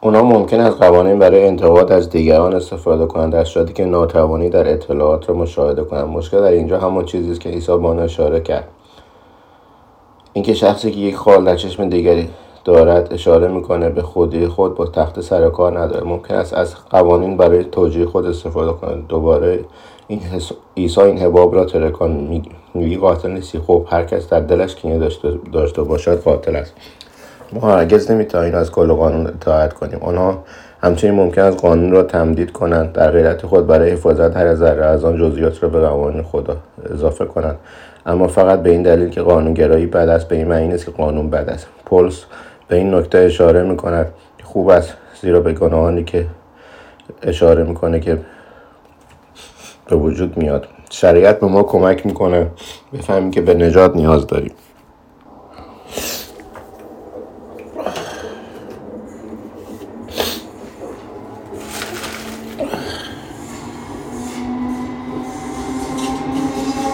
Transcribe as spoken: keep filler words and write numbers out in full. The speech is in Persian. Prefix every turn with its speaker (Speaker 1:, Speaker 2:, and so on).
Speaker 1: اونا ممکن است قوانین برای انتقاد از دیگران استفاده کنند در صورتی که ناتوانی در اطلاعات را مشاهده کنند. مشکل در اینجا همون چیزی است که عیسی به آن اشاره کرد. اینکه شخصی که یک خال در چشم دیگری دارد اشاره میکنه به خودی خود با تخت سر کار نداره. ممکن است از قوانین برای توجیه خود استفاده کنند. دوباره این حس... عیسی این حباب را ترکان میگی قاتل نیستی. خب هر کس در دلش کینه داشته داشته باشد قاتل است. ما هرگز نمیتوانیم از کل قانون اطاعت کنیم. آنها همچنین ممکن است قانون را تمدید کنند، در غیرت خود برای حفاظت هر ذره از آن جزئیات را به قوانین خدا اضافه کنند، اما فقط به این دلیل که قانونگرایی بد است به این معنی نیست که قانون بد است. پولس به این نکته اشاره میکند که خوب است، زیرا به گناهانی که اشاره میکنه که به وجود میاد. شریعت به ما کمک میکنه بفهمیم که به نجات نیاز داریم.